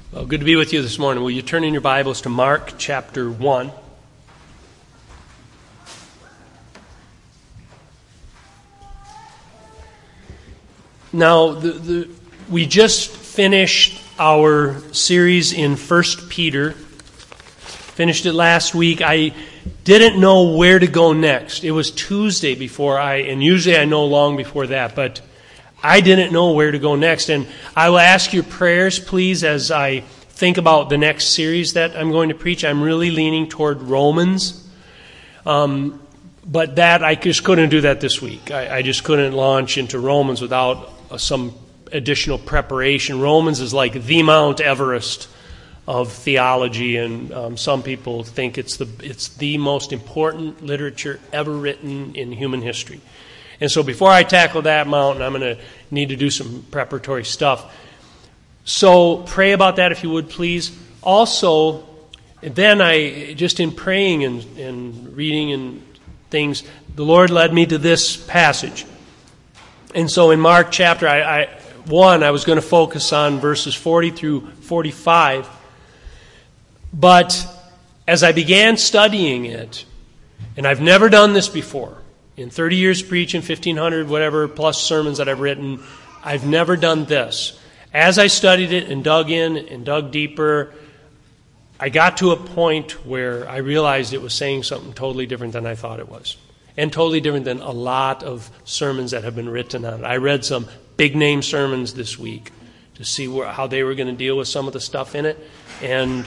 Well, good to be with you this morning. Will you turn in your Bibles to Mark chapter 1? Now, we just finished our series in 1 Peter. Finished it last week. I didn't know where to go next. It was Tuesday and usually I know long before that, but I didn't know where to go next. And I will ask your prayers, please, as I think about the next series that I'm going to preach. I'm really leaning toward Romans. But that, I just couldn't do that this week. I just couldn't launch into Romans without some additional preparation. Romans is like the Mount Everest of theology, and some people think it's the most important literature ever written in human history. And so before I tackle that mountain, I'm going to need to do some preparatory stuff. So pray about that if you would, please. Also, then I, just in praying and reading and things, the Lord led me to this passage. And so in Mark chapter 1, I was going to focus on verses 40 through 45. But as I began studying it, and I've never done this before, in 30 years preaching, 1,500, whatever, plus sermons that I've written, I've never done this. As I studied it and dug in and dug deeper, I got to a point where I realized it was saying something totally different than I thought it was. And totally different than a lot of sermons that have been written on it. I read some big-name sermons this week to see how they were going to deal with some of the stuff in it. And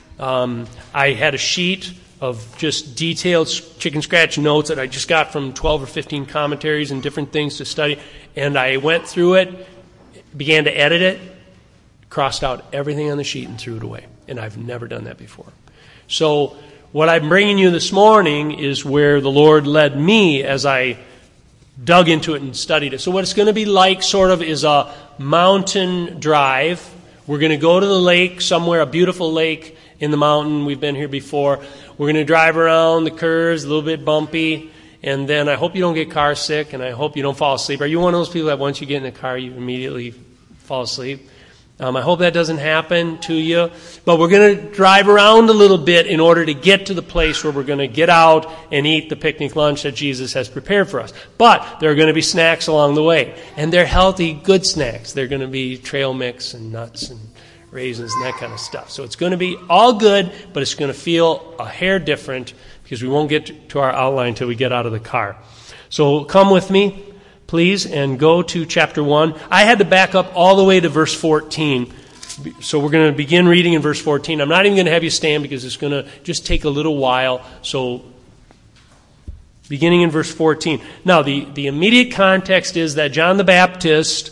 I had a sheet of just detailed chicken scratch notes that I just got from 12 or 15 commentaries and different things to study. And I went through it, began to edit it, crossed out everything on the sheet and threw it away. And I've never done that before. So what I'm bringing you this morning is where the Lord led me as I dug into it and studied it. So what it's going to be like sort of is a mountain drive. We're going to go to the lake somewhere, a beautiful lake in the mountain. We've been here before. We're going to drive around the curves, a little bit bumpy, and then I hope you don't get car sick, and I hope you don't fall asleep. Are you one of those people that once you get in the car, you immediately fall asleep? I hope that doesn't happen to you. But we're going to drive around a little bit in order to get to the place where we're going to get out and eat the picnic lunch that Jesus has prepared for us. But there are going to be snacks along the way. And they're healthy, good snacks. They're going to be trail mix and nuts and raisins and that kind of stuff. So it's going to be all good, but it's going to feel a hair different because we won't get to our outline until we get out of the car. So come with me, please, and go to chapter 1. I had to back up all the way to verse 14. So we're going to begin reading in verse 14. I'm not even going to have you stand because it's going to just take a little while. So beginning in verse 14. Now, the immediate context is that John the Baptist,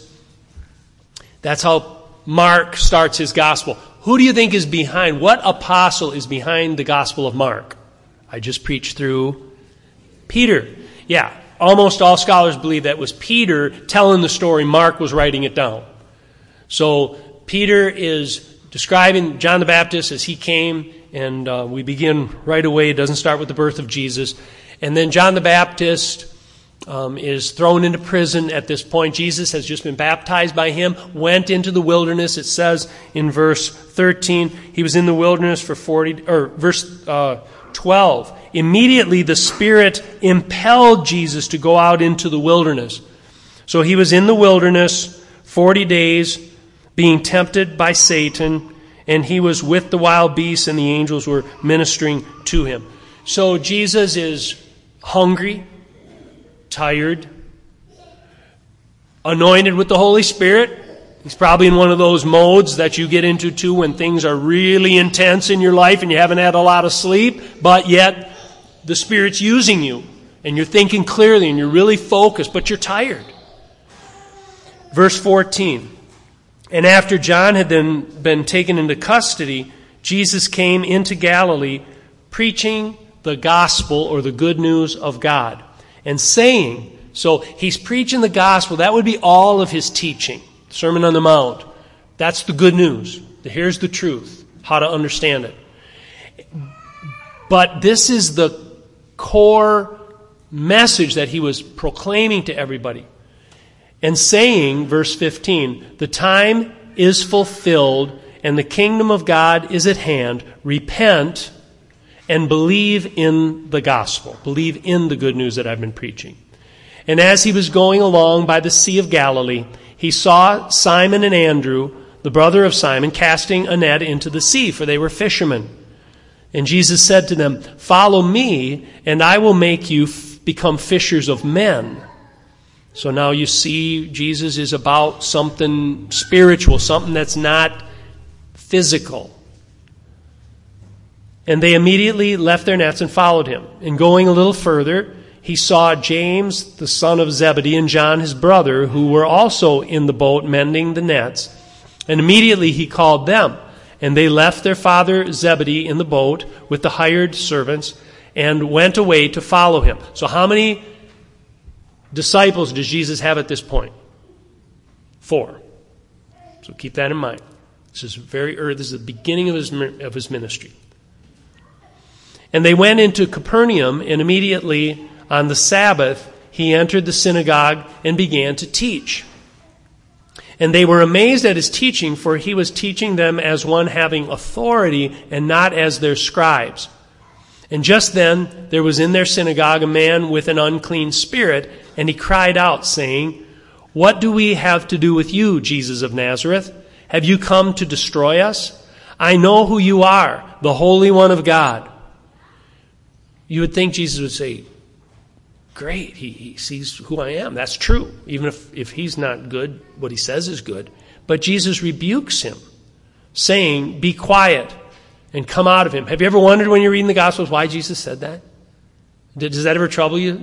that's how Mark starts his gospel. Who do you think is behind? What apostle is behind the gospel of Mark? I just preached through Peter. Yeah, almost all scholars believe that was Peter telling the story. Mark was writing it down. So Peter is describing John the Baptist as he came, and we begin right away. It doesn't start with the birth of Jesus. And then John the Baptist is thrown into prison at this point. Jesus has just been baptized by him, went into the wilderness. It says in verse 13, he was in the wilderness for verse 12. Immediately the Spirit impelled Jesus to go out into the wilderness. So he was in the wilderness 40 days being tempted by Satan, and he was with the wild beasts, and the angels were ministering to him. So Jesus is hungry, tired, anointed with the Holy Spirit. He's probably in one of those modes that you get into too when things are really intense in your life and you haven't had a lot of sleep, but yet the Spirit's using you and you're thinking clearly and you're really focused, but you're tired. Verse 14. And after John had then been taken into custody, Jesus came into Galilee preaching the gospel or the good news of God. And saying, so he's preaching the gospel, that would be all of his teaching. Sermon on the Mount. That's the good news. Here's the truth, how to understand it. But this is the core message that he was proclaiming to everybody. And saying, verse 15, the time is fulfilled and the kingdom of God is at hand. Repent and believe in the gospel. Believe in the good news that I've been preaching. And as he was going along by the Sea of Galilee, he saw Simon and Andrew, the brother of Simon, casting a net into the sea, for they were fishermen. And Jesus said to them, "Follow me, and I will make you become fishers of men." So now you see Jesus is about something spiritual, something that's not physical. And they immediately left their nets and followed him. And going a little further, he saw James, the son of Zebedee, and John, his brother, who were also in the boat mending the nets. And immediately he called them. And they left their father Zebedee in the boat with the hired servants and went away to follow him. So how many disciples does Jesus have at this point? 4. So keep that in mind. This is very early. This is the beginning of his ministry. And they went into Capernaum, and immediately on the Sabbath he entered the synagogue and began to teach. And they were amazed at his teaching, for he was teaching them as one having authority and not as their scribes. And just then there was in their synagogue a man with an unclean spirit, and he cried out, saying, "What do we have to do with you, Jesus of Nazareth? Have you come to destroy us? I know who you are, the Holy One of God." You would think Jesus would say, "Great, he sees who I am. That's true. Even if he's not good, what he says is good." But Jesus rebukes him, saying, "Be quiet and come out of him." Have you ever wondered when you're reading the Gospels why Jesus said that? Does that ever trouble you?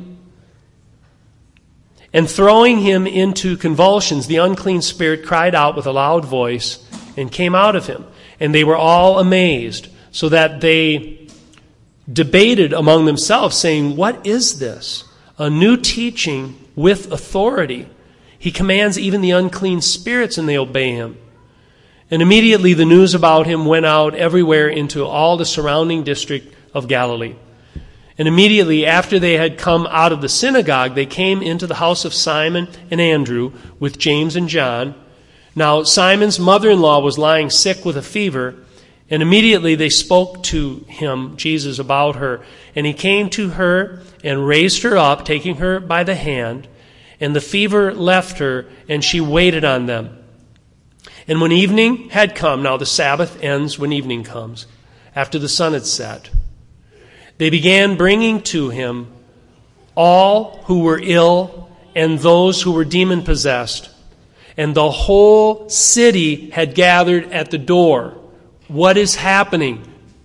And throwing him into convulsions, the unclean spirit cried out with a loud voice and came out of him. And they were all amazed, so that they debated among themselves, saying, "What is this? A new teaching with authority. He commands even the unclean spirits, and they obey him." And immediately the news about him went out everywhere into all the surrounding district of Galilee. And immediately after they had come out of the synagogue, they came into the house of Simon and Andrew with James and John. Now Simon's mother-in-law was lying sick with a fever, and immediately they spoke to him, Jesus, about her. And he came to her and raised her up, taking her by the hand. And the fever left her, and she waited on them. And when evening had come, now the Sabbath ends when evening comes, after the sun had set, they began bringing to him all who were ill and those who were demon-possessed. And the whole city had gathered at the door. What is happening?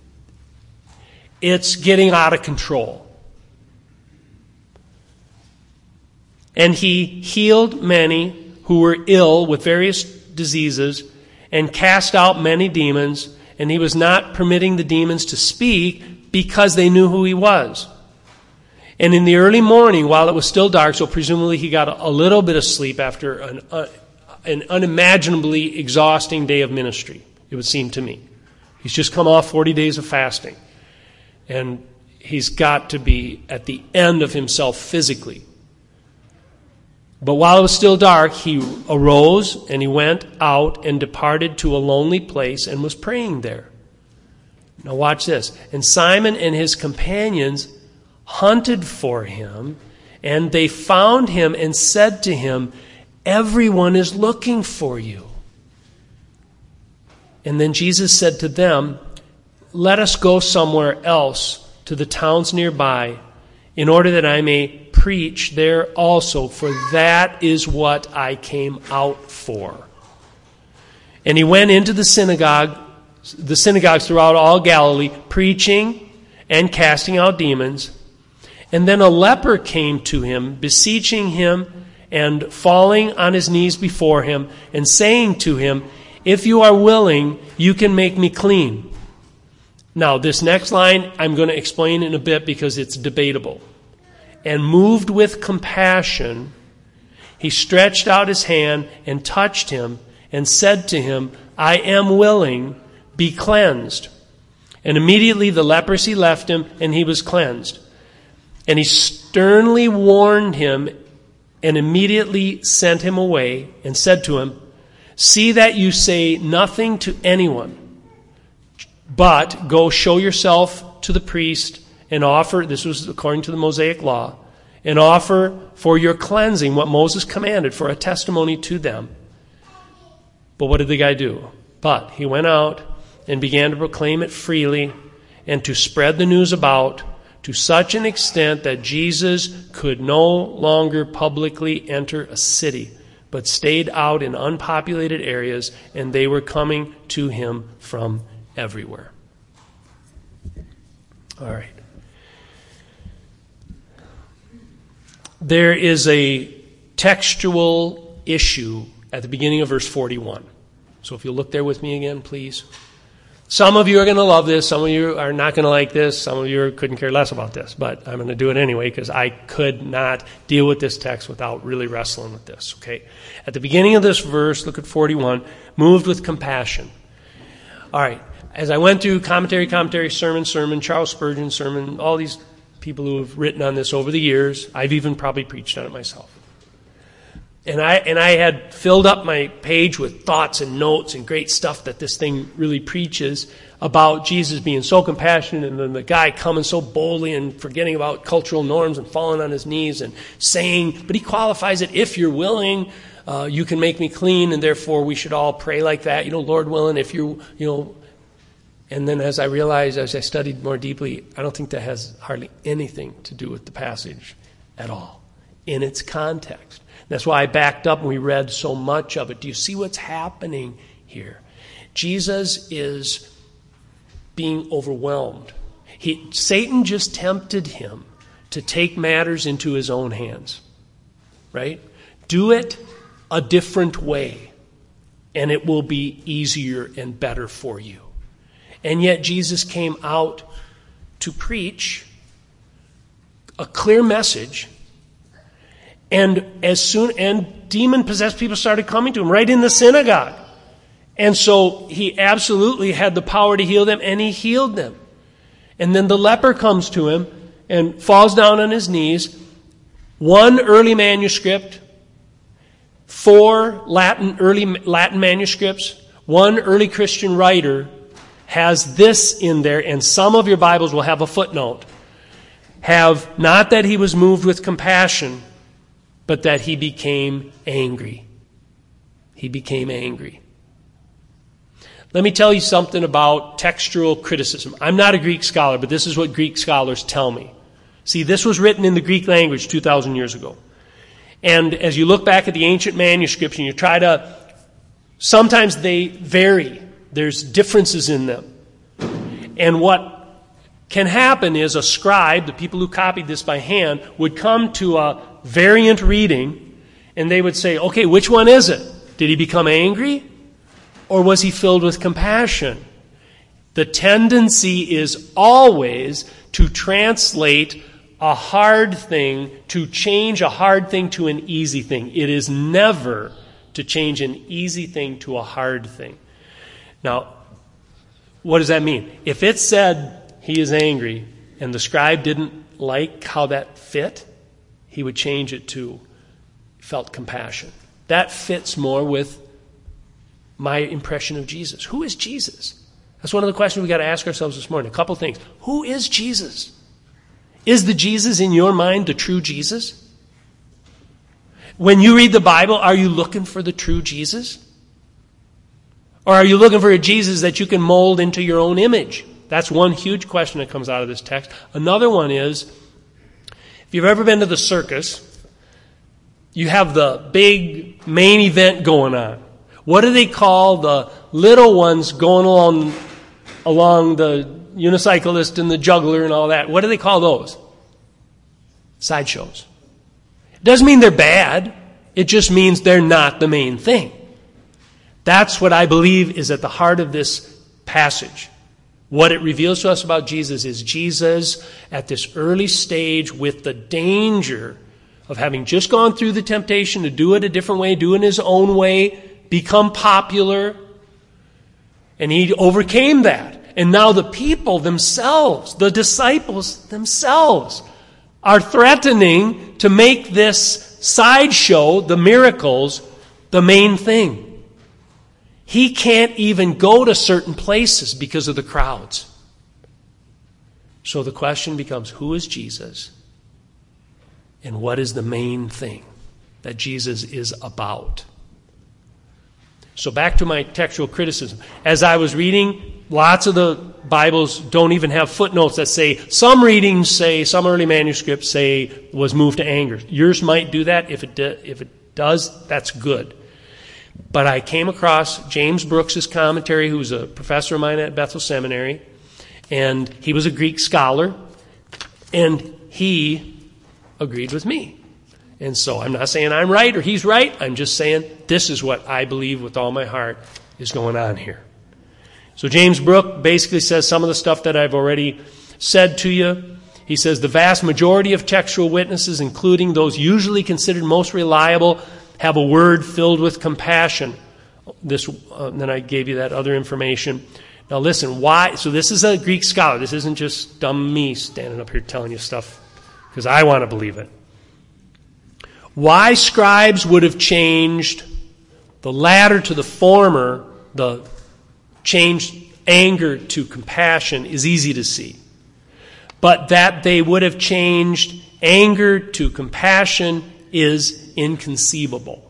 It's getting out of control. And he healed many who were ill with various diseases and cast out many demons, and he was not permitting the demons to speak because they knew who he was. And in the early morning, while it was still dark, so presumably he got a little bit of sleep after an unimaginably exhausting day of ministry, it would seem to me. He's just come off 40 days of fasting. And he's got to be at the end of himself physically. But while it was still dark, he arose and he went out and departed to a lonely place and was praying there. Now watch this. And Simon and his companions hunted for him, and they found him and said to him, "Everyone is looking for you." And then Jesus said to them, "Let us go somewhere else to the towns nearby, in order that I may preach there also, for that is what I came out for." And he went into the synagogues throughout all Galilee, preaching and casting out demons. And then a leper came to him, beseeching him and falling on his knees before him, and saying to him, "If you are willing, you can make me clean." Now, this next line I'm going to explain in a bit because it's debatable. And moved with compassion, he stretched out his hand and touched him and said to him, "I am willing, be cleansed." And immediately the leprosy left him and he was cleansed. And he sternly warned him and immediately sent him away and said to him, See that you say nothing to anyone, but go show yourself to the priest and offer," this was according to the Mosaic law, "and offer for your cleansing what Moses commanded for a testimony to them." But what did the guy do? But he went out and began to proclaim it freely and to spread the news about, to such an extent that Jesus could no longer publicly enter a city, but stayed out in unpopulated areas, and they were coming to him from everywhere. All right. There is a textual issue at the beginning of verse 41. So if you'll look there with me again, please. Some of you are going to love this. Some of you are not going to like this. Some of you couldn't care less about this. But I'm going to do it anyway because I could not deal with this text without really wrestling with this. Okay. At the beginning of this verse, look at 41, moved with compassion. All right. As I went through commentary, sermon, Charles Spurgeon sermon, all these people who have written on this over the years, I've even probably preached on it myself. And I had filled up my page with thoughts and notes and great stuff that this thing really preaches about Jesus being so compassionate, and then the guy coming so boldly and forgetting about cultural norms and falling on his knees and saying, but he qualifies it, "If you're willing, you can make me clean, and therefore we should all pray like that. Lord willing, if you know." And then as I realized, as I studied more deeply, I don't think that has hardly anything to do with the passage at all in its context. That's why I backed up and we read so much of it. Do you see what's happening here? Jesus is being overwhelmed. Satan just tempted him to take matters into his own hands. Right? Do it a different way, and it will be easier and better for you. And yet Jesus came out to preach a clear message. And demon-possessed people started coming to him right in the synagogue. And so he absolutely had the power to heal them, and he healed them. And then the leper comes to him and falls down on his knees. One early manuscript, 4 early Latin manuscripts, one early Christian writer has this in there, and some of your Bibles will have a footnote. Have not that he was moved with compassion, but that he became angry. He became angry. Let me tell you something about textual criticism. I'm not a Greek scholar, but this is what Greek scholars tell me. See, this was written in the Greek language 2,000 years ago. And as you look back at the ancient manuscripts and you try to, sometimes they vary. There's differences in them. And what can happen is a scribe, the people who copied this by hand, would come to a variant reading, and they would say, okay, which one is it? Did he become angry, or was he filled with compassion? The tendency is always to translate a hard thing, to change a hard thing to an easy thing. It is never to change an easy thing to a hard thing. Now, what does that mean? If it said he is angry and the scribe didn't like how that fit, he would change it to felt compassion. That fits more with my impression of Jesus. Who is Jesus? That's one of the questions we've got to ask ourselves this morning. A couple things. Who is Jesus? Is the Jesus in your mind the true Jesus? When you read the Bible, are you looking for the true Jesus? Or are you looking for a Jesus that you can mold into your own image? That's one huge question that comes out of this text. Another one is, if you've ever been to the circus, you have the big main event going on. What do they call the little ones going along the unicyclist and the juggler and all that? What do they call those? Sideshows. It doesn't mean they're bad. It just means they're not the main thing. That's what I believe is at the heart of this passage. What it reveals to us about Jesus is Jesus at this early stage, with the danger of having just gone through the temptation to do it a different way, do it in his own way, become popular. And he overcame that. And now the people themselves, the disciples themselves, are threatening to make this sideshow, the miracles, the main thing. He can't even go to certain places because of the crowds. So the question becomes, who is Jesus? And what is the main thing that Jesus is about? So back to my textual criticism. As I was reading, lots of the Bibles don't even have footnotes that say, some readings say, some early manuscripts say, was moved to anger. Yours might do that. If it does, that's good. But I came across James Brooks' commentary, who's a professor of mine at Bethel Seminary, and he was a Greek scholar, and he agreed with me. And so I'm not saying I'm right or he's right. I'm just saying this is what I believe with all my heart is going on here. So James Brooks basically says some of the stuff that I've already said to you. He says the vast majority of textual witnesses, including those usually considered most reliable, have a word filled with compassion. Then I gave you that other information. Now listen, why? So this is a Greek scholar. This isn't just dumb me standing up here telling you stuff because I want to believe it. Why scribes would have changed the latter to the former, the changed anger to compassion, is easy to see. But that they would have changed anger to compassion is inconceivable.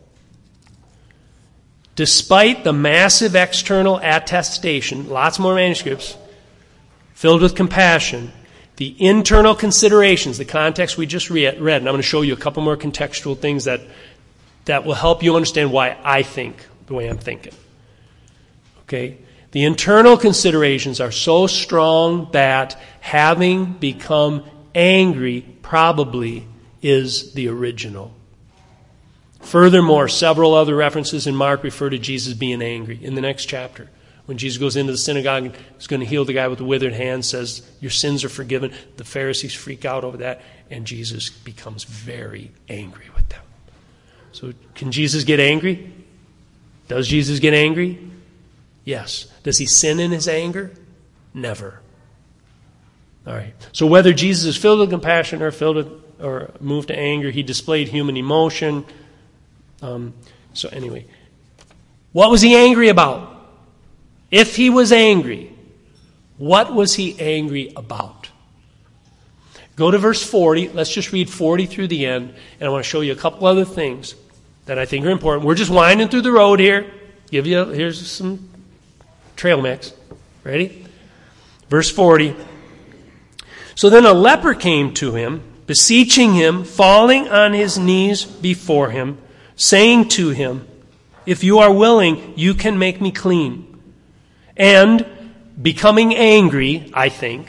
Despite the massive external attestation, lots more manuscripts filled with compassion, the internal considerations, the context we just read, and I'm going to show you a couple more contextual things that will help you understand why I think the way I'm thinking. Okay? The internal considerations are so strong that having become angry probably is the original. Furthermore, several other references in Mark refer to Jesus being angry in the next chapter. When Jesus goes into the synagogue and is going to heal the guy with the withered hand, says, your sins are forgiven. The Pharisees freak out over that, and Jesus becomes very angry with them. So can Jesus get angry? Does Jesus get angry? Yes. Does he sin in his anger? Never. All right. So whether Jesus is filled with compassion or moved to anger, he displayed human emotion. So anyway, what was he angry about? If he was angry, what was he angry about? Go to verse 40. Let's just read 40 through the end, and I want to show you a couple other things that I think are important. We're just winding through the road here. Here's some trail mix. Ready? Verse 40. So then a leper came to him, beseeching him, falling on his knees before him, saying to him, if you are willing, you can make me clean. And becoming angry, I think,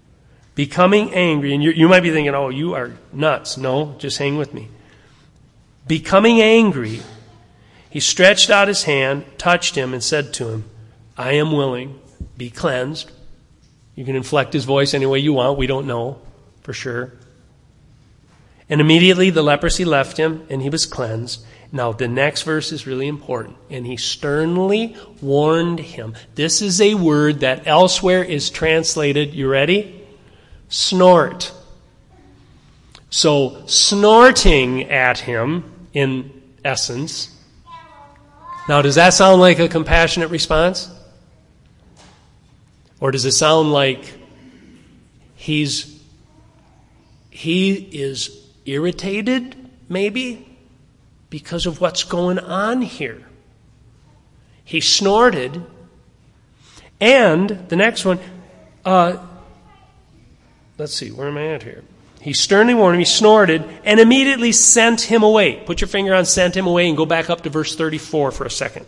and you might be thinking, oh, you are nuts. No, just hang with me. Becoming angry, he stretched out his hand, touched him, and said to him, I am willing, be cleansed. You can inflect his voice any way you want. We don't know for sure. And immediately the leprosy left him, and he was cleansed. Now, the next verse is really important. And he sternly warned him. This is a word that elsewhere is translated, you ready? Snort. So, snorting at him, in essence. Now, does that sound like a compassionate response? Or does it sound like he is irritated, maybe? Because of what's going on here. He snorted. And the next one, let's see, where am I at here? He sternly warned him, he snorted, and immediately sent him away. Put your finger on sent him away and go back up to verse 34 for a second.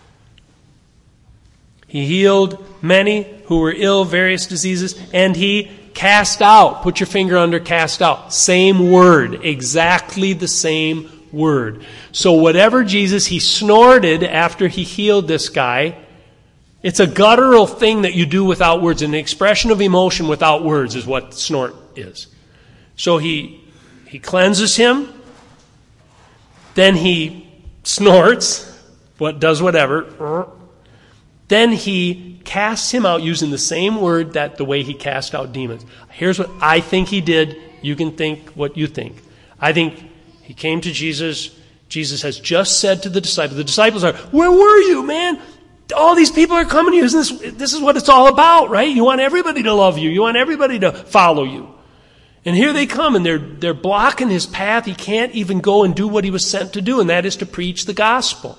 He healed many who were ill, various diseases, and he cast out. Put your finger under cast out. Same word, exactly the same word. So whatever Jesus, he snorted after he healed this guy. It's a guttural thing that you do without words. An expression of emotion without words is what snort is. So he cleanses him. Then he snorts. Does whatever. Then he casts him out using the same word that the way he cast out demons. Here's what I think he did. You can think what you think. I think he came to Jesus. Jesus has just said to the disciples are, where were you, man? all these people are coming to you. This is what it's all about, right? You want everybody to love you. You want everybody to follow you. And here they come, and they're blocking his path. He can't even go and do what he was sent to do, and that is to preach the gospel.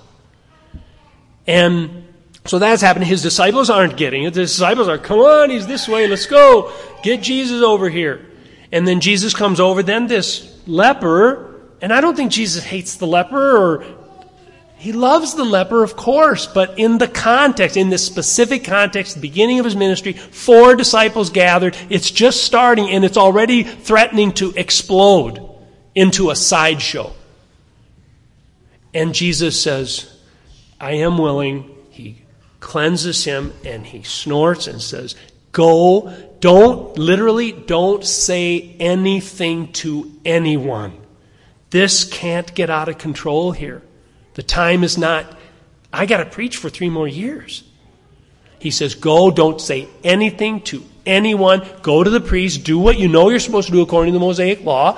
And so that's happening. His disciples aren't getting it. The disciples are, come on, he's this way, let's go. Get Jesus over here. And then Jesus comes over, then this leper, and I don't think Jesus hates the leper, or he loves the leper, of course, but in the context, in this specific context, the beginning of his ministry, 4 disciples gathered, it's just starting, and it's already threatening to explode into a sideshow. And Jesus says, I am willing. He cleanses him, and he snorts and says, go, don't say anything to anyone. This can't get out of control here. The time is not, I got to preach for 3 more years. He says, go, don't say anything to anyone. Go to the priest, do what you know you're supposed to do according to the Mosaic law.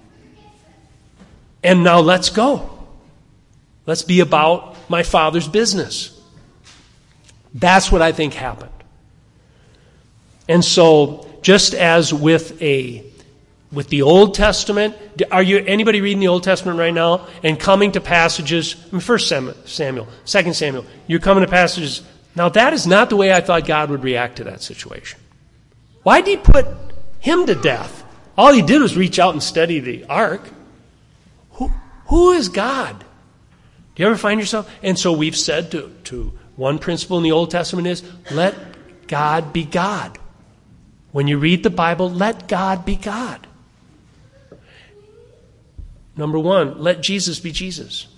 And now let's go. Let's be about my Father's business. That's what I think happened. And so, just as with the Old Testament, are you anybody reading the Old Testament right now and coming to passages? 1 Samuel, 2 Samuel. You're coming to passages. Now that is not the way I thought God would react to that situation. Why did he put him to death? All he did was reach out and steady the ark. Who is God? Do you ever find yourself? And so we've said to one principle in the Old Testament is, let God be God. When you read the Bible, let God be God. Number 1, let Jesus be Jesus.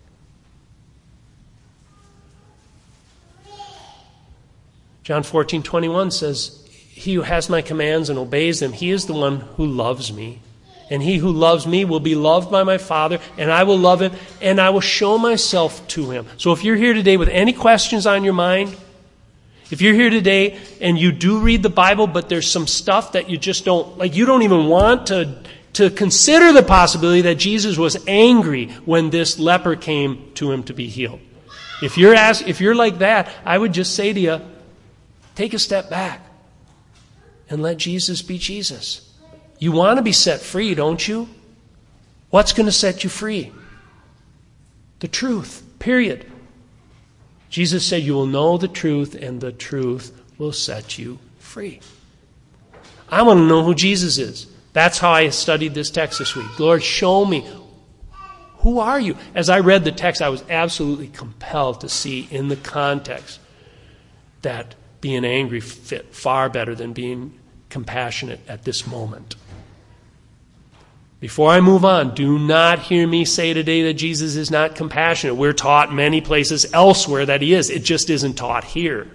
John 14:21 says, he who has my commands and obeys them, he is the one who loves me. And he who loves me will be loved by my Father, and I will love him, and I will show myself to him. So if you're here today with any questions on your mind, if you're here today and you do read the Bible, but there's some stuff that you just don't, like you don't even want to consider the possibility that Jesus was angry when this leper came to him to be healed. If you're like that, I would just say to you, take a step back and let Jesus be Jesus. You want to be set free, don't you? What's going to set you free? The truth, period. Jesus said, you will know the truth, and the truth will set you free. I want to know who Jesus is. That's how I studied this text this week. Lord, show me. Who are you? As I read the text, I was absolutely compelled to see in the context that being angry fit far better than being compassionate at this moment. Before I move on, do not hear me say today that Jesus is not compassionate. We're taught many places elsewhere that he is. It just isn't taught here.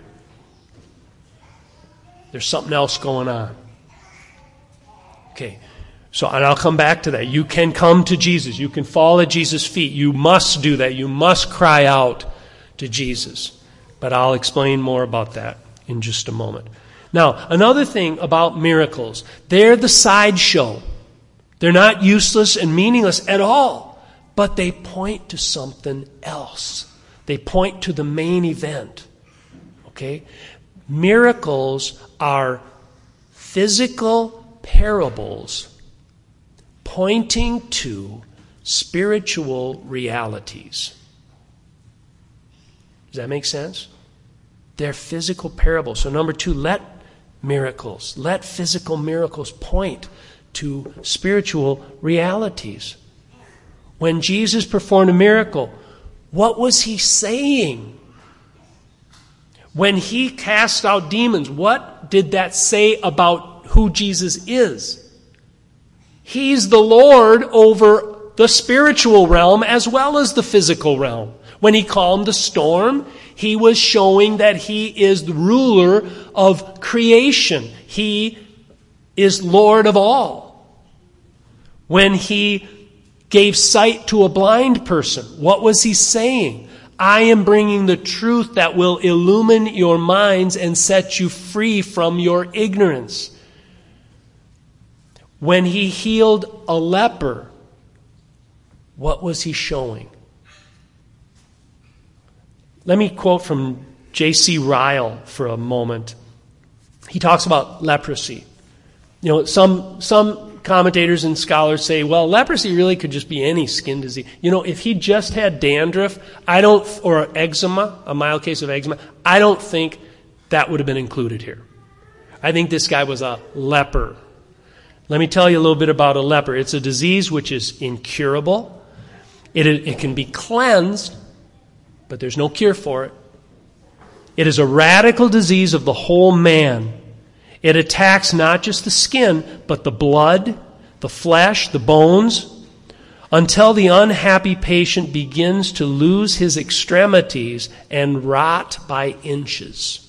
There's something else going on. Okay, and I'll come back to that. You can come to Jesus. You can fall at Jesus' feet. You must do that. You must cry out to Jesus. But I'll explain more about that in just a moment. Now, another thing about miracles. They're the sideshow. They're not useless and meaningless at all, but they point to something else. They point to the main event. Okay? Miracles are physical parables pointing to spiritual realities. Does that make sense? They're physical parables. So number 2, let physical miracles point to spiritual realities. When Jesus performed a miracle, what was he saying? When he cast out demons, what did that say about who Jesus is? He's the Lord over the spiritual realm as well as the physical realm. When he calmed the storm, he was showing that he is the ruler of creation. He is Lord of all. When he gave sight to a blind person, what was he saying? I am bringing the truth that will illumine your minds and set you free from your ignorance. When he healed a leper, what was he showing? Let me quote from J.C. Ryle for a moment. He talks about leprosy. Some commentators and scholars say, well, leprosy really could just be any skin disease. If he just had dandruff, or eczema, a mild case of eczema, I don't think that would have been included here. I think this guy was a leper. Let me tell you a little bit about a leper. It's a disease which is incurable. It can be cleansed, but there's no cure for it. It is a radical disease of the whole man. It attacks not just the skin, but the blood, the flesh, the bones, until the unhappy patient begins to lose his extremities and rot by inches.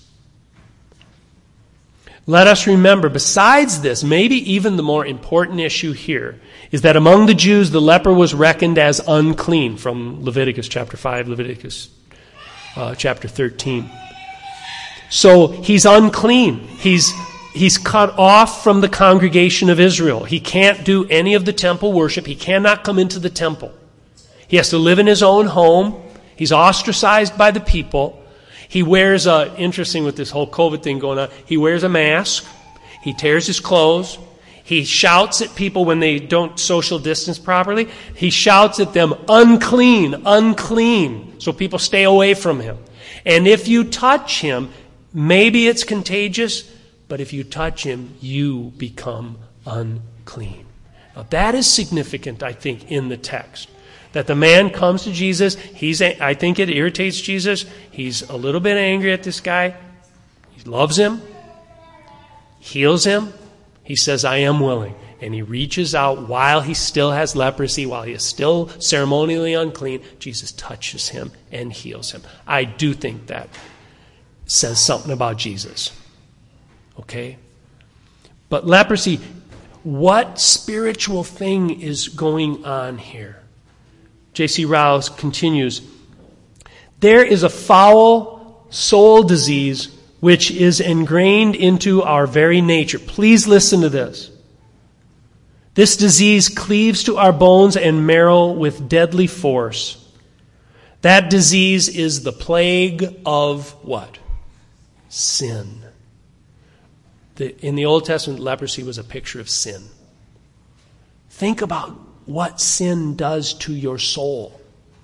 Let us remember, besides this, maybe even the more important issue here is that among the Jews, the leper was reckoned as unclean, from Leviticus chapter 5, Leviticus chapter 13. So he's unclean. He's cut off from the congregation of Israel. He can't do any of the temple worship. He cannot come into the temple. He has to live in his own home. He's ostracized by the people. He wears interesting with this whole COVID thing going on, he wears a mask. He tears his clothes. He shouts at people when they don't social distance properly. He shouts at them, unclean, unclean, so people stay away from him. And if you touch him, maybe it's contagious, but if you touch him, you become unclean. Now that is significant, I think, in the text. That the man comes to Jesus, I think it irritates Jesus. He's a little bit angry at this guy. He loves him, heals him. He says, I am willing. And he reaches out while he still has leprosy, while he is still ceremonially unclean. Jesus touches him and heals him. I do think that says something about Jesus. Okay? But leprosy, what spiritual thing is going on here? J.C. Ryle continues, there is a foul soul disease which is ingrained into our very nature. Please listen to this. This disease cleaves to our bones and marrow with deadly force. That disease is the plague of what? Sin. In the Old Testament, leprosy was a picture of sin. Think about what sin does to your soul.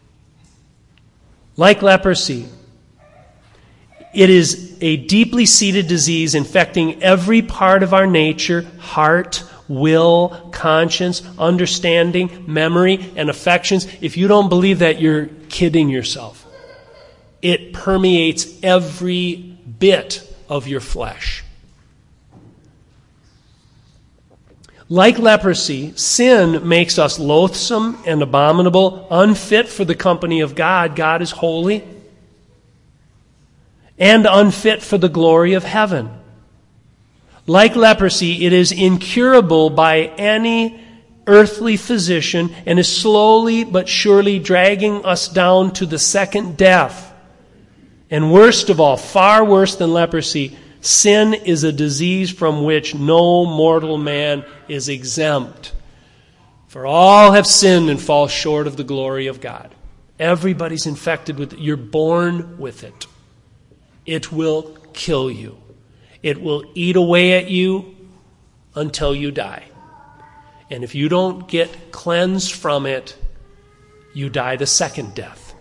Like leprosy, it is a deeply seated disease infecting every part of our nature, heart, will, conscience, understanding, memory, and affections. If you don't believe that, you're kidding yourself. It permeates every bit of your flesh. Like leprosy, sin makes us loathsome and abominable, unfit for the company of God. God is holy. And unfit for the glory of heaven. Like leprosy, it is incurable by any earthly physician and is slowly but surely dragging us down to the second death. And worst of all, far worse than leprosy, sin is a disease from which no mortal man is exempt. For all have sinned and fall short of the glory of God. Everybody's infected with it. You're born with it. It will kill you. It will eat away at you until you die. And if you don't get cleansed from it, you die the second death.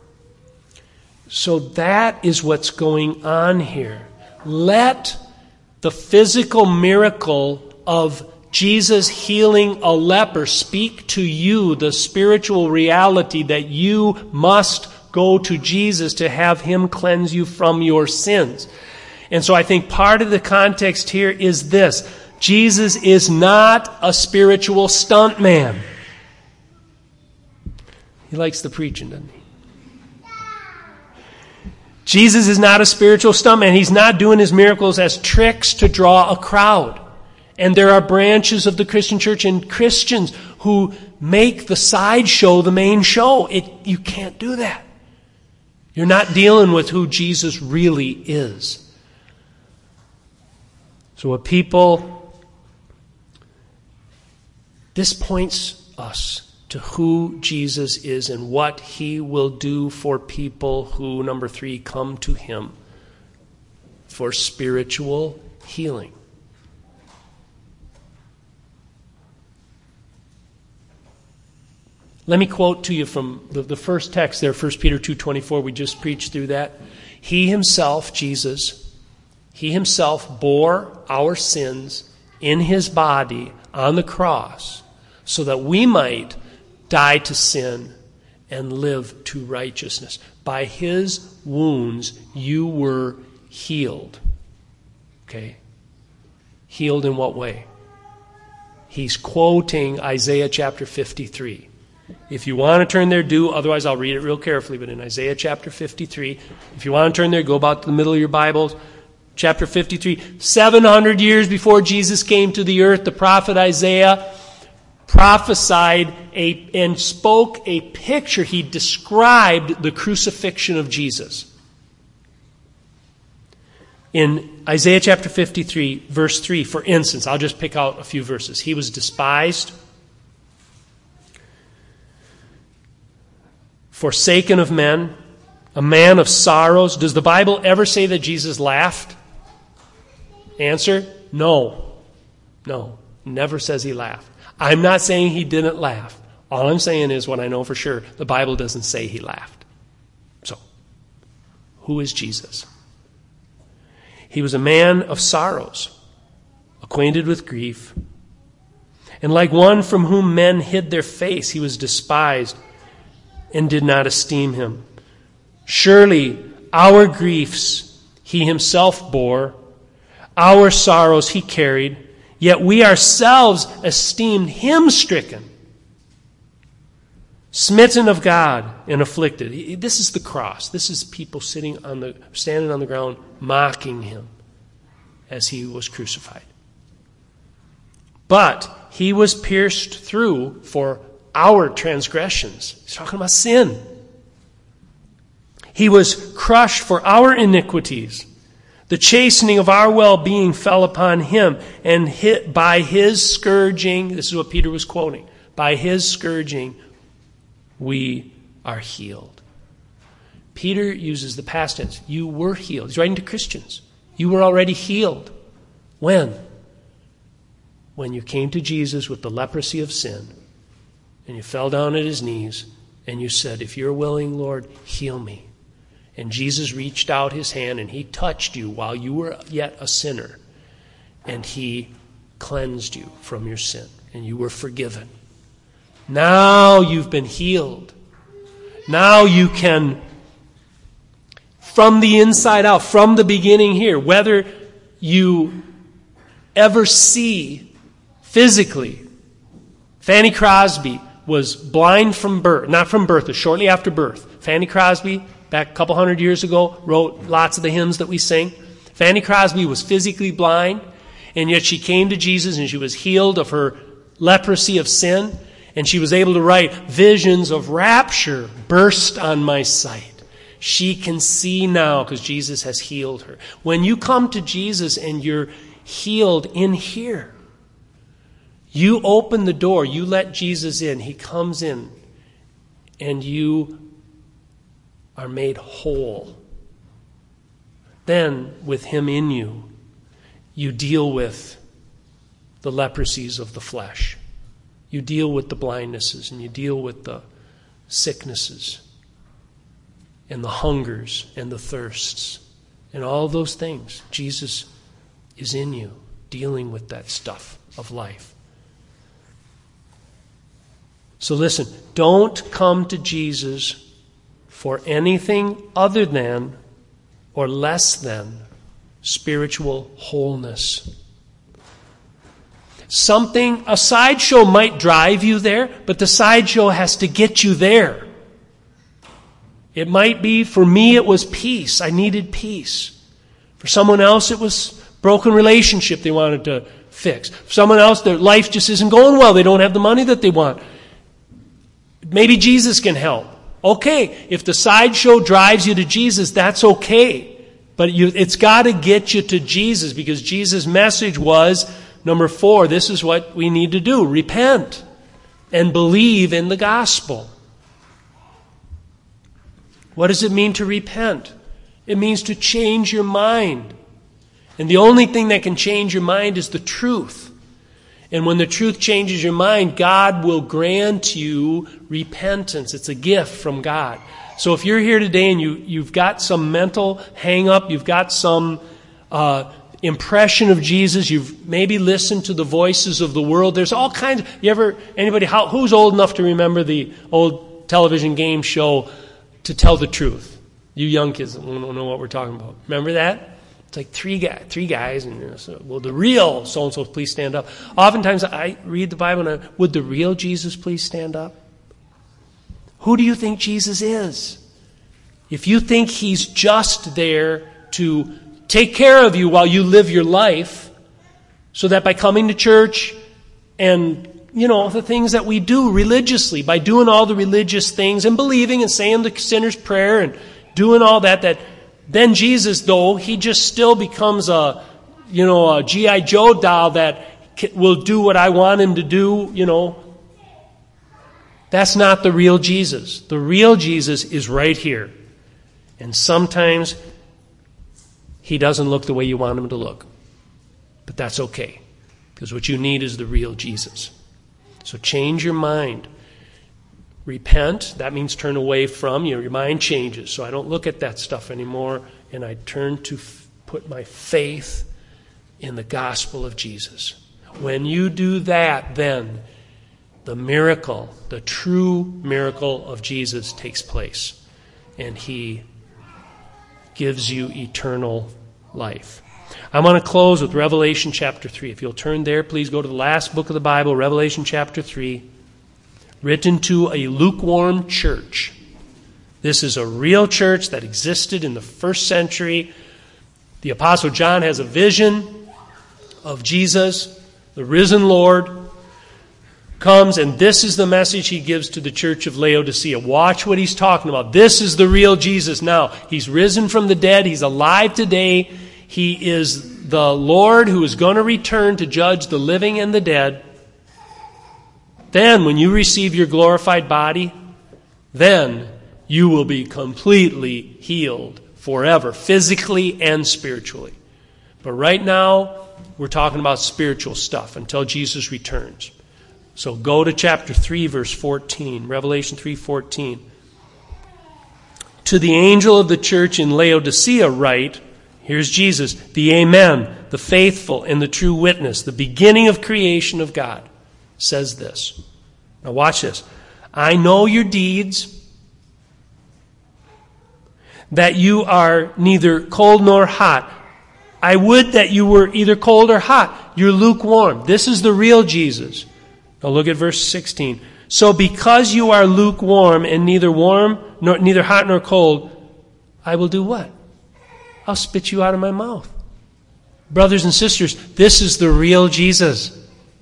So that is what's going on here. Let the physical miracle of Jesus healing a leper speak to you the spiritual reality that you must go to Jesus to have him cleanse you from your sins. And so I think part of the context here is this. Jesus is not a spiritual stuntman. He likes the preaching, doesn't he? Jesus is not a spiritual stuntman. He's not doing his miracles as tricks to draw a crowd. And there are branches of the Christian church and Christians who make the sideshow the main show. You can't do that. You're not dealing with who Jesus really is. So this points us to who Jesus is and what he will do for people who, number 3, come to him for spiritual healing. Let me quote to you from the first text there, 1 Peter 2:24. We just preached through that. He himself, Jesus, he himself bore our sins in his body on the cross so that we might die to sin and live to righteousness. By his wounds you were healed. Okay? Healed in what way? He's quoting Isaiah chapter 53. If you want to turn there, do. Otherwise, I'll read it real carefully. But in Isaiah chapter 53, if you want to turn there, go about to the middle of your Bibles. Chapter 53, 700 years before Jesus came to the earth, the prophet Isaiah prophesied and spoke a picture. He described the crucifixion of Jesus. In Isaiah chapter 53, verse 3, for instance, I'll just pick out a few verses. He was despised, forsaken of men, a man of sorrows. Does the Bible ever say that Jesus laughed? Answer, no. No, never says he laughed. I'm not saying he didn't laugh. All I'm saying is what I know for sure. The Bible doesn't say he laughed. So, who is Jesus? He was a man of sorrows, acquainted with grief, and like one from whom men hid their face, he was despised and did not esteem him. Surely our griefs he himself bore, our sorrows he carried, yet we ourselves esteemed him stricken, smitten of God, and afflicted. This is the cross. This is people standing on the ground, mocking him as he was crucified. But he was pierced through for our transgressions. He's talking about sin. He was crushed for our iniquities. The chastening of our well-being fell upon him, and by his scourging, this is what Peter was quoting, by his scourging we are healed. Peter uses the past tense. You were healed. He's writing to Christians. You were already healed. When? When you came to Jesus with the leprosy of sin, and you fell down at his knees, and you said, if you're willing, Lord, heal me. And Jesus reached out his hand, and he touched you while you were yet a sinner, and he cleansed you from your sin, and you were forgiven. Now you've been healed. Now you can, from the inside out, from the beginning here, whether you ever see physically, Fanny Crosby was blind from birth, not from birth, but shortly after birth. Fanny Crosby, back a couple hundred years ago, wrote lots of the hymns that we sing. Fanny Crosby was physically blind, and yet she came to Jesus and she was healed of her leprosy of sin, and she was able to write, visions of rapture burst on my sight. She can see now because Jesus has healed her. When you come to Jesus and you're healed in here, you open the door, you let Jesus in, he comes in, and you are made whole. Then, with him in you, you deal with the leprosies of the flesh. You deal with the blindnesses, and you deal with the sicknesses, and the hungers, and the thirsts, and all those things. Jesus is in you, dealing with that stuff of life. So listen, don't come to Jesus for anything other than or less than spiritual wholeness. A sideshow might drive you there, but the sideshow has to get you there. It might be, for me, it was peace. I needed peace. For someone else, it was broken relationship they wanted to fix. For someone else, their life just isn't going well. They don't have the money that they want. Maybe Jesus can help. Okay, if the sideshow drives you to Jesus, that's okay. But it's got to get you to Jesus, because Jesus' message was, number 4, this is what we need to do. Repent and believe in the gospel. What does it mean to repent? It means to change your mind. And the only thing that can change your mind is the truth. And when the truth changes your mind, God will grant you repentance. It's a gift from God. So if you're here today and you've got some mental hang-up, you've got some impression of Jesus, you've maybe listened to the voices of the world. There's all kinds. Who's old enough to remember the old television game show To Tell the Truth? You young kids don't know what we're talking about. Remember that? It's like three guys, and well, the real so-and-so, please stand up. Oftentimes I read the Bible and would the real Jesus please stand up? Who do you think Jesus is? If you think he's just there to take care of you while you live your life, so that by coming to church and, the things that we do religiously, by doing all the religious things and believing and saying the sinner's prayer and doing all that then Jesus, though, he just still becomes a G.I. Joe doll that will do what I want him to do, That's not the real Jesus. The real Jesus is right here. And sometimes he doesn't look the way you want him to look. But that's okay, because what you need is the real Jesus. So change your mind. Repent, that means turn away from, your mind changes. So I don't look at that stuff anymore, and I turn to put my faith in the gospel of Jesus. When you do that, then the miracle, the true miracle of Jesus takes place, and he gives you eternal life. I want to close with Revelation chapter 3. If you'll turn there, please go to the last book of the Bible, Revelation chapter 3. Written to a lukewarm church. This is a real church that existed in the first century. The Apostle John has a vision of Jesus, the risen Lord, comes, and this is the message he gives to the church of Laodicea. Watch what he's talking about. This is the real Jesus now. He's risen from the dead. He's alive today. He is the Lord who is going to return to judge the living and the dead. Then, when you receive your glorified body, then you will be completely healed forever, physically and spiritually. But right now, we're talking about spiritual stuff until Jesus returns. So go to chapter 3, verse 14, Revelation 3:14. To the angel of the church in Laodicea write, here's Jesus, the Amen, the faithful and the true witness, the beginning of creation of God, says this. Now watch this. I know your deeds, that you are neither cold nor hot. I would that you were either cold or hot. You're lukewarm. This is the real Jesus. Now look at verse 16. So because you are lukewarm and neither hot nor cold, I will do what? I'll spit you out of my mouth. Brothers and sisters, this is the real Jesus.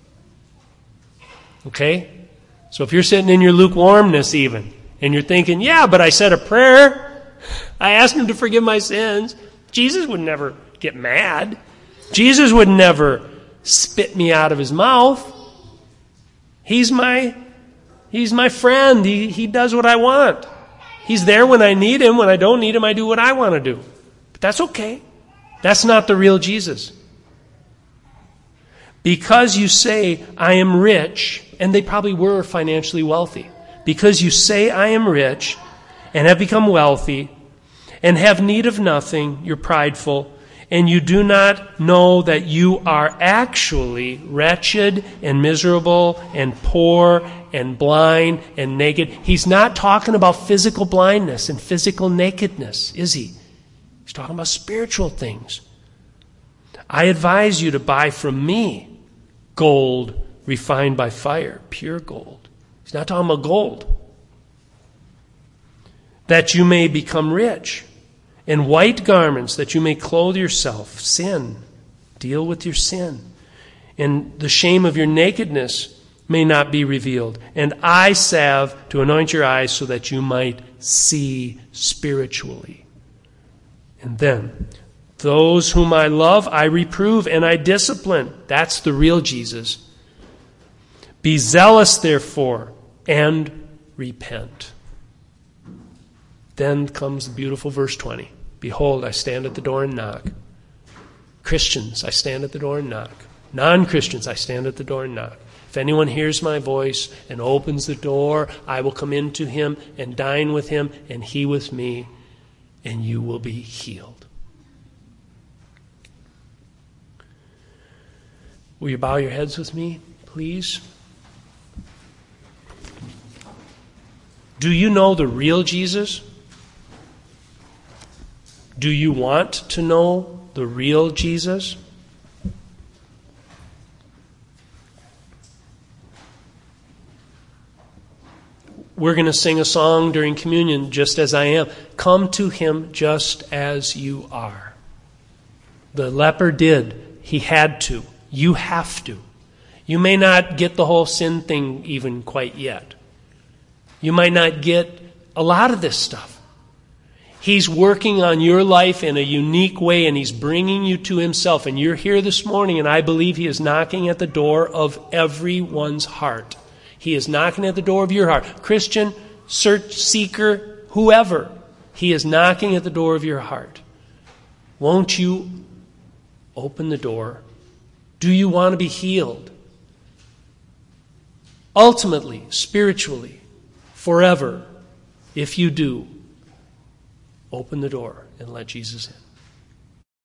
Okay? So if you're sitting in your lukewarmness even, and you're thinking, yeah, but I said a prayer. I asked him to forgive my sins. Jesus would never get mad. Jesus would never spit me out of his mouth. He's my friend. He does what I want. He's there when I need him. When I don't need him, I do what I want to do. But that's okay. That's not the real Jesus. Because you say, I am rich, and they probably were financially wealthy. Because you say, I am rich, and have become wealthy, and have need of nothing, you're prideful, and you do not know that you are actually wretched and miserable and poor and blind and naked. He's not talking about physical blindness and physical nakedness, is he? He's talking about spiritual things. I advise you to buy from me gold refined by fire, pure gold. He's not talking about gold. That you may become rich, and white garments that you may clothe yourself. Sin. Deal with your sin. And the shame of your nakedness may not be revealed. And eye salve to anoint your eyes so that you might see spiritually. And then, those whom I love, I reprove and I discipline. That's the real Jesus. Be zealous, therefore, and repent. Then comes the beautiful verse 20. Behold, I stand at the door and knock. Christians, I stand at the door and knock. Non-Christians, I stand at the door and knock. If anyone hears my voice and opens the door, I will come into him and dine with him, and he with me, and you will be healed. Will you bow your heads with me, please? Do you know the real Jesus? Do you want to know the real Jesus? We're going to sing a song during communion, Just As I Am. Come to him just as you are. The leper did. He had to. You have to. You may not get the whole sin thing even quite yet. You might not get a lot of this stuff. He's working on your life in a unique way, and he's bringing you to himself. And you're here this morning, and I believe he is knocking at the door of everyone's heart. He is knocking at the door of your heart. Christian, search, seeker, whoever. He is knocking at the door of your heart. Won't you open the door? Do you want to be healed? Ultimately, spiritually, forever. If you do, open the door and let Jesus in.